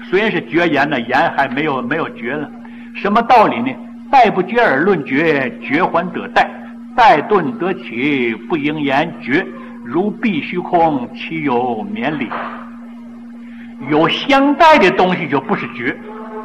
虽然是绝言呢，言还没有绝呢。什么道理呢？待不绝而论绝，绝还得待；待顿得起，不应言绝。如必虚空，其有绵理？有相待的东西就不是绝。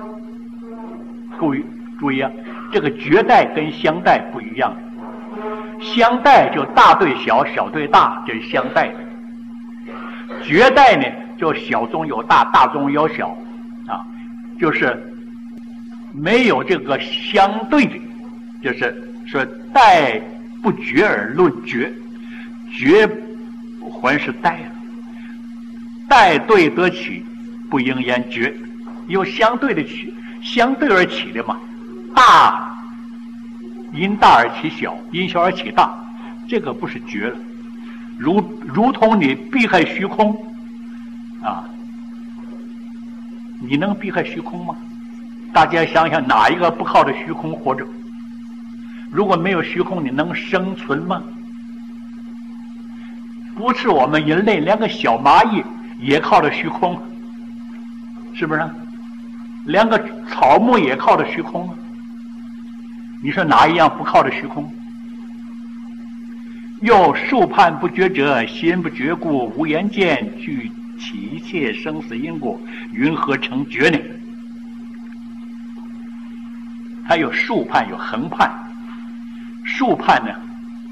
注意啊，这个绝待跟相待不一样。相待就大对小，小对大，这是相待的。绝待呢，就小中有大，大中有小，啊，就是没有这个相对的，就是说待不绝而论绝，绝还是待了，待对得起，不应言绝，有相对的起，相对而起的嘛，大因大而起小，因小而起大，这个不是绝了，如同你避开虚空啊，你能避开虚空吗？大家想想，哪一个不靠着虚空活着？如果没有虚空，你能生存吗？不是我们人类，连个小蚂蚁也靠着虚空，是不是？连个草木也靠着虚空，你说哪一样不靠着虚空？又树判不绝者，心不绝故，无言见，具起一切生死因果，云何成绝呢？它有竖判，有横判。竖判呢，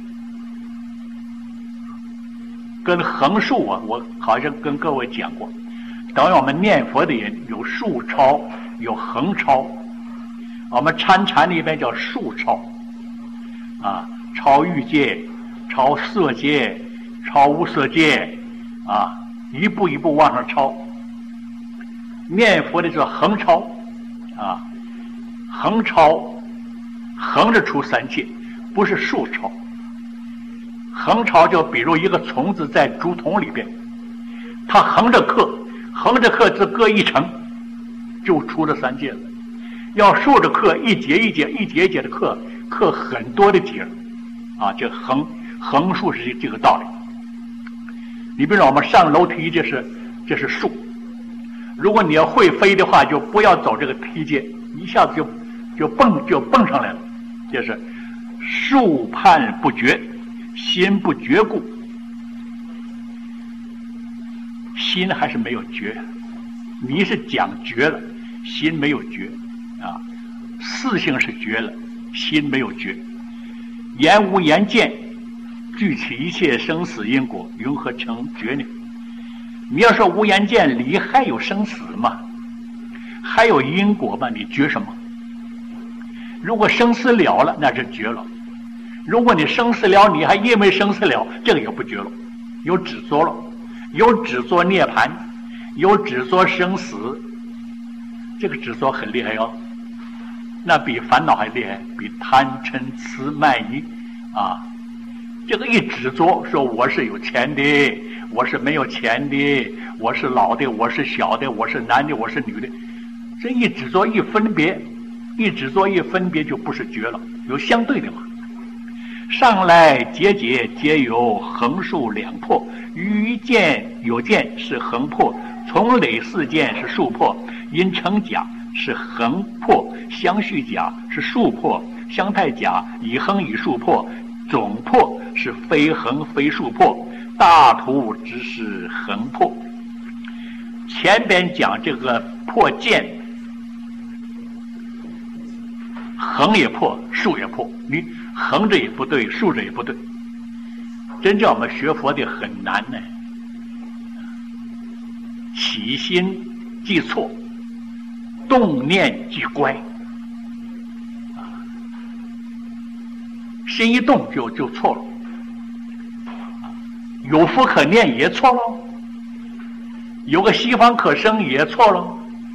跟横竖啊，我好像跟各位讲过，等于我们念佛的人有竖抄，有横抄。我们参禅里边叫竖抄，啊，抄欲界，抄色界，抄无色界，啊，一步一步往上抄。念佛的叫横抄，啊，横抄，横着出三界，不是竖抄。横抄就比如一个虫子在竹筒里边，它横着刻只各一层，就出了三界了。要竖着刻，一节一节的刻很多的节，啊，这横竖是这个道理。你比如说我们上楼梯，这是竖。如果你要会飞的话，就不要走这个梯阶，一下子就蹦上来了。这是竖判不绝，心不绝故。心还是没有绝，你是讲绝了，心没有绝啊。四性是绝了，心没有绝。言无言见，具起一切生死因果，云何成绝呢？你要说无言见里还有生死吗？还有因果吗？你绝什么？如果生死了了，那是绝了。如果你生死了，你还因为生死了，这个也不绝了，有执着了，有执着涅槃，有执着生死，这个执着很厉害哦，那比烦恼还厉害，比贪嗔痴慢疑啊。这个一执着，说我是有钱的，我是没有钱的，我是老的，我是小的，我是男的，我是女的，这一执着一分别，就不是绝了，有相对的嘛。上来皆有横竖两破，余见有见是横破，从累四见是竖破，因成假是横破，相续假是竖破，相太假以横以竖破，总破是非横非竖破，大图只是横破。前边讲这个破见，横也破，竖也破，你横着也不对，竖着也不对。真正我们学佛的很难呢，起心即错，动念即乖，心一动就错了，有福可念也错了，有个西方可生也错了，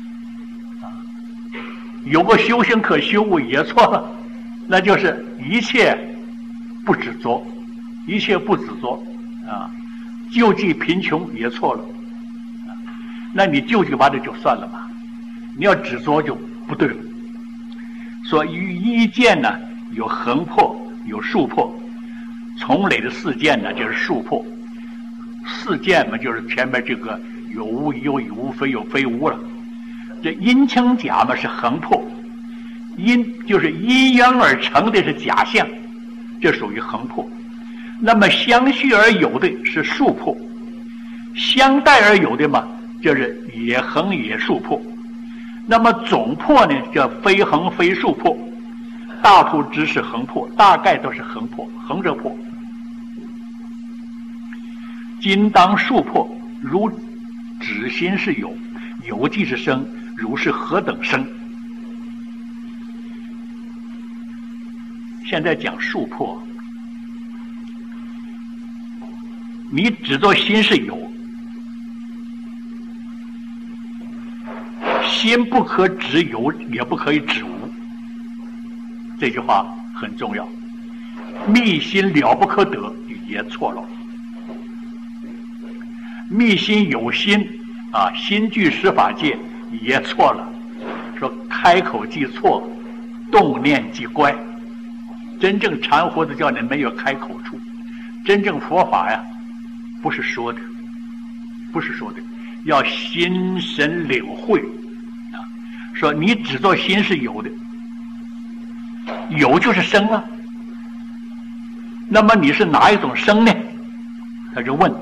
有个修行可修也错了，那就是一切不执着，一切不执着啊，救济贫穷也错了，那你救济完了就算了吧，你要执着就不对了。所以一见呢有横破有竖破，从累的四见呢就是竖破，四见嘛就是前面这个有无有有无非有非无了， 这阴清假嘛是横破，阴就是因缘而成的是假象，这属于横破。那么相续而有的是竖破，相待而有的嘛，就是也横也竖破。那么总破呢，叫非横非竖破，大图只是横破，大概都是横破，横着破。今当竖破，如指心是有，有即是生，如是何等生？现在讲竖破，你只做心是有，心不可指有，也不可以指无。这句话很重要。密心了不可得，也错了。密心有心啊，心具十法界也错了。说开口即错，动念即乖。真正禅活的叫你没有开口处，真正佛法呀，不是说的，不是说的，要心神领会啊。说你只做心是有的，有就是生啊。那么你是哪一种生呢？他就问：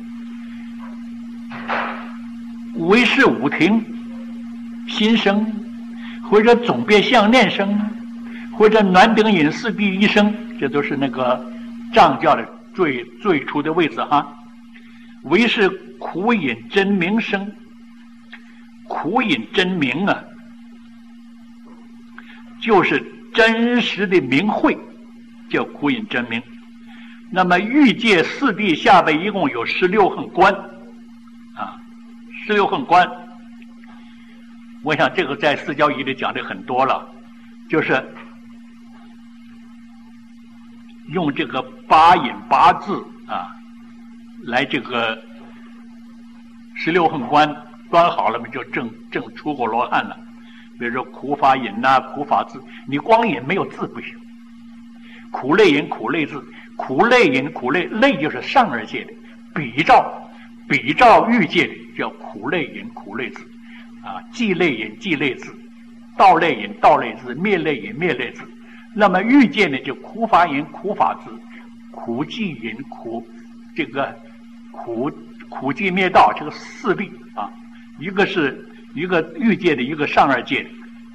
唯是五庭心生，或者总别相念生，或者暖顶饮四谛一生，这都是那个藏教的最初的位置哈。唯是苦饮真名生，苦饮真名啊，就是真实的名慧，叫苦饮真名。那么欲界四谛下边一共有16横观啊，16横观。我想这个在四教义里讲的很多了，就是用这个八引八字啊，来这个16横观端好了，就正出过罗汉了。比如说苦法引呐、苦法字，你光引没有字不行。苦类引、苦类字，苦类引、苦类类就是上二界的，比照欲界的叫苦类引、苦类字啊，寂类引、寂类字，道类引、道类字，灭类引、灭类字。那么欲界呢，就苦法引、苦法字，苦寂引、这个苦寂灭道，这个四谛啊，一个欲界的，一个上二界的。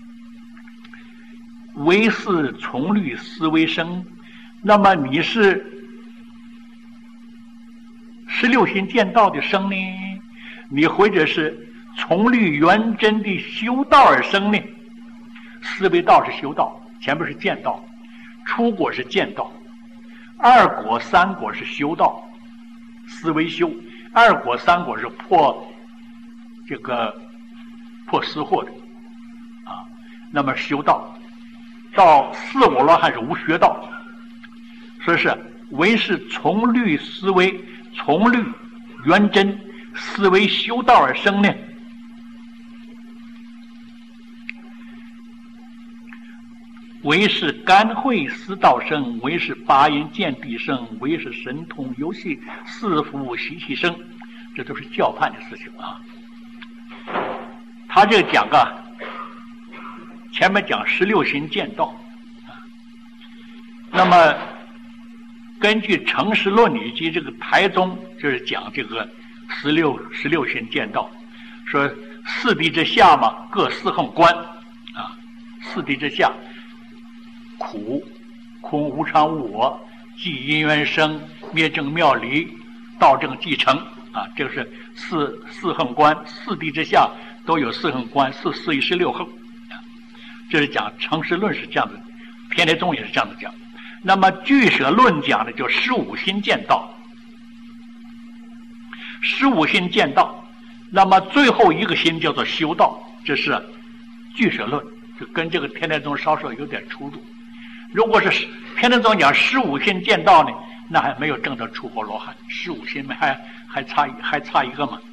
唯是从律思维生，那么你是16心见道的生呢？你或者是从律圆真的修道而生呢？思维道是修道，前面是见道，初果是见道，二果三果是修道，思维修，二果三果是破私惑的啊。那么修道到四果罗汉是无学道，所以是唯是从律思维，从律圆真思维修道而生呢。唯是甘慧思道生，唯是八音见地生，唯是神通游戏四福习气生，这都是教判的事情啊。他这个讲啊，前面讲16心见道，那么根据《诚实论》以及这个台宗，就是讲这个16心见道，说四谛之下嘛，各四横观啊，四谛之下。苦、空、无常、无我，即因缘生，灭正妙离，道正即成啊，这是四横观，四谛之下都有四横观，4、4、16横啊。这是讲诚实论是这样的，偏台宗也是这样的讲。那么俱舍论讲的就15心见道，15心见道，那么最后一个心叫做修道，这是俱舍论，就跟这个偏台宗稍稍有点出入。如果是偏台宗讲15心见道呢，那还没有证得出活罗汉，15心还差一个嘛。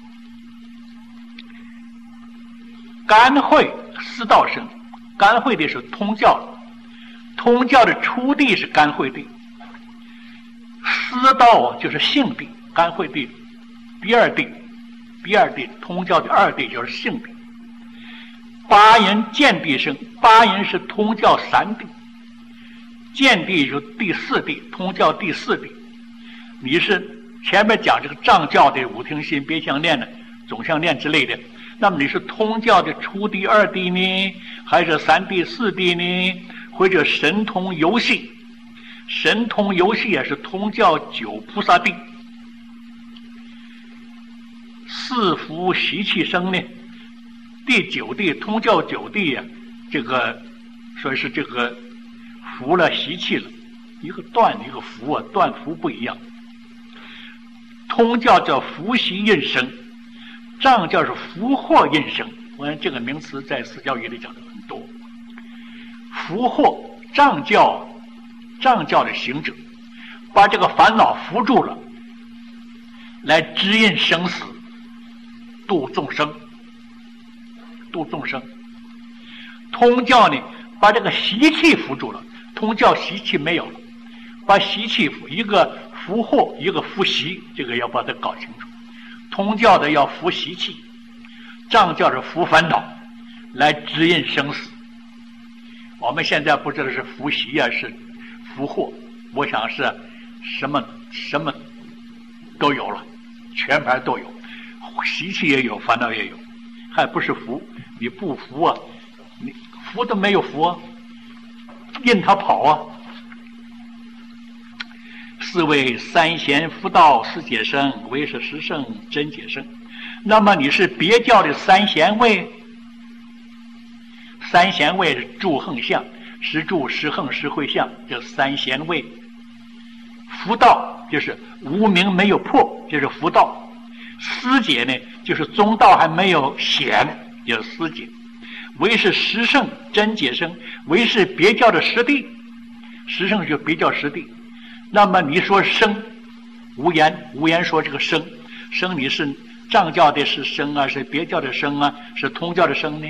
甘慧思道生，甘慧的是通教，通教的初地是甘慧地，思道就是性地，甘慧地第二地通教的二地就是性地。 八因见地生，八因是通教三谛，见地就第四谛，通教第四谛。你是前面讲这个藏教的五听心别相念的总相念之类的，那么你是通教的初谛二谛呢，还是三谛四谛呢？或者神通游戏？神通游戏也是通教九菩萨谛。四福习气生呢，第九谛通教九谛呀，这个所以是这个福了习气了，一个断一个福啊，断福不一样。通教叫福习印生，藏教是福祸印生。我看这个名词在四教义里讲的很多。福祸，藏教的行者把这个烦恼扶住了，来指引生死，度众生。通教呢，把这个习气扶住了，通教习气没有了，把习气一个扶祸，一个扶习，这个要把它搞清楚。通教的要扶习气，藏教是扶烦恼，来指引生死。我们现在不知道是扶习啊，是扶祸，我想是什么都有了，全盘都有，习气也有，烦恼也有，还不是扶。你不扶啊，你扶都没有扶啊，任他跑啊。是谓三贤福道四解生，唯是十圣真解生。那么你是别教的三贤位，三贤位是住横相，十住十横十会相，这三贤位。福道就是无明没有破，就是福道。思解呢，就是中道还没有显，就是思解。唯是十圣真解生，唯是别教的实谛，十圣就别教实谛。那么你说生，无言说这个生，你是藏教的是生啊，是别教的生啊，是通教的生呢？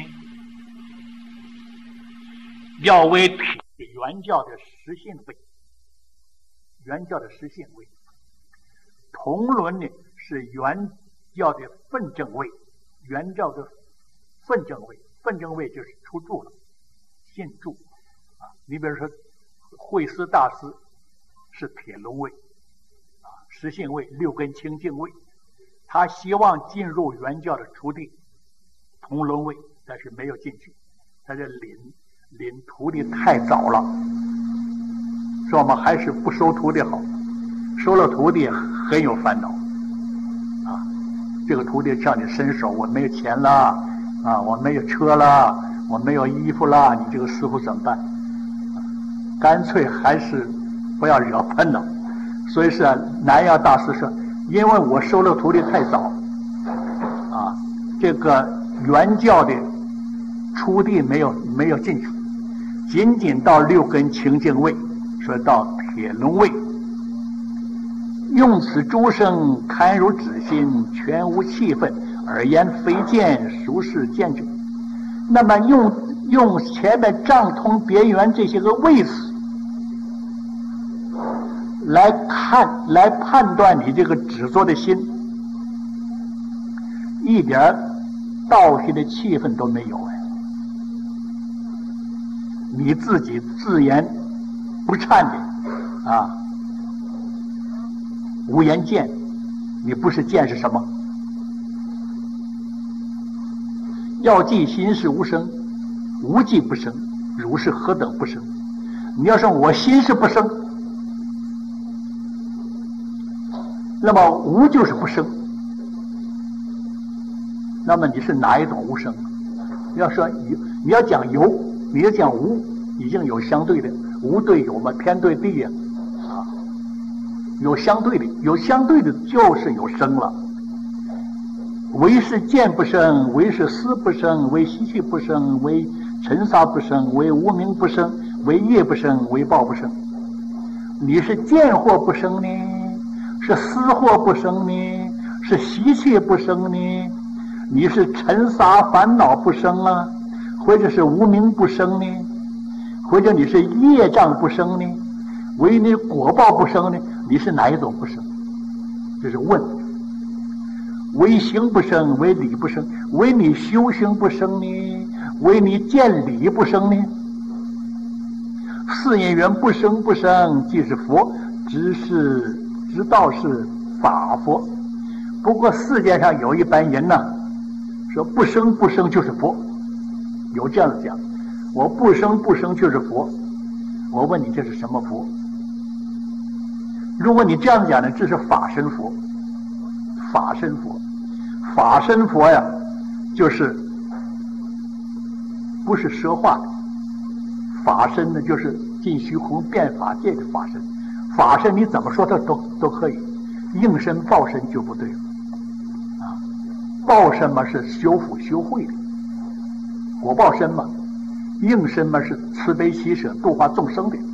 要为原教的实性位，原教的实性位。同伦呢是原教的分正位，原教的分正位，分正位就是出住了，信住啊。你比如说慧思大师是铁轮位啊，实性位六根清净位，他希望进入原教的初地同轮位，但是没有进去。他这领徒弟太早了，说我们还是不收徒弟好，收了徒弟很有烦恼啊。这个徒弟向你伸手，我没有钱了啊，我没有车了，我没有衣服了，你这个师傅怎么办？干脆还是不要惹烦恼。所以是南阳大师说，因为我收了徒弟太早啊，这个原教的初地没有进去，仅仅到六根清净位，说到铁轮位。用此诸生堪如止心，全无气氛，耳言非见，孰是见者？那么用前面藏通别圆这些个位次来判断你这个执着的心，一点道心的气氛都没有哎。你自己自言不忏的啊，无言见，你不是见是什么？要记心是无生，无记不生，如是何等不生？你要说我心是不生，那么无就是不生，那么你是哪一种无生？要说你要讲有，你要讲无，已经有相对的，无对有嘛，偏对地呀，啊，有相对的就是有生了。唯是见不生，唯是思不生，唯习气不生，唯尘沙不生，唯无明不生，唯业不生，唯报不生。你是见惑不生呢，是思惑不生呢，是习气不生呢？你是尘沙烦恼不生啊，或者是无明不生呢？或者你是业障不生呢？唯你果报不生呢？你是哪一种不生？这是问。唯行不生，唯理不生，唯你修行不生呢？ 为你见理不生呢？是因缘不生不生，即是佛，知道是法佛。不过世界上有一般人呢，说不生不生就是佛，有这样讲，我不生不生就是佛。我问你，这是什么佛？如果你这样讲呢，这是法身佛。法身佛，法身佛呀，就是不是说话的。法身呢，就是尽虚空遍法界的法身。法身你怎么说它都可以，应身报身就不对了。报身嘛是修福修慧的，果报身嘛，应身嘛是慈悲喜舍度化众生的。